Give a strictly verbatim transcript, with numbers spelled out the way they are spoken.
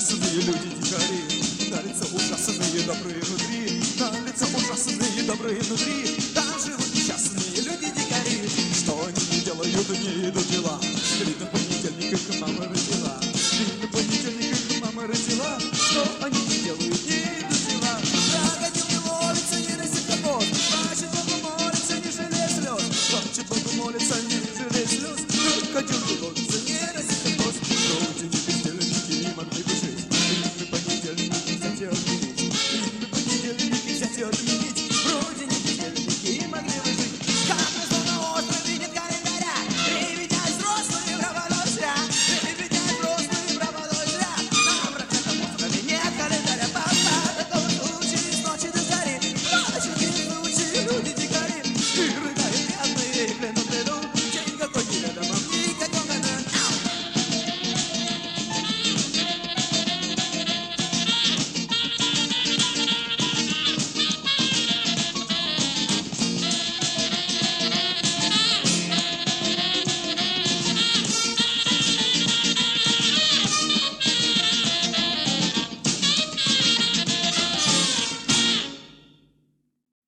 ужасные люди-дикари, на лицо ужасные добрые внутри, на лицо ужасные добрые внутри. Там живут несчастные люди-дикари, что они не делают, не идут дела. Видно, в понедельник их мама родила, видно,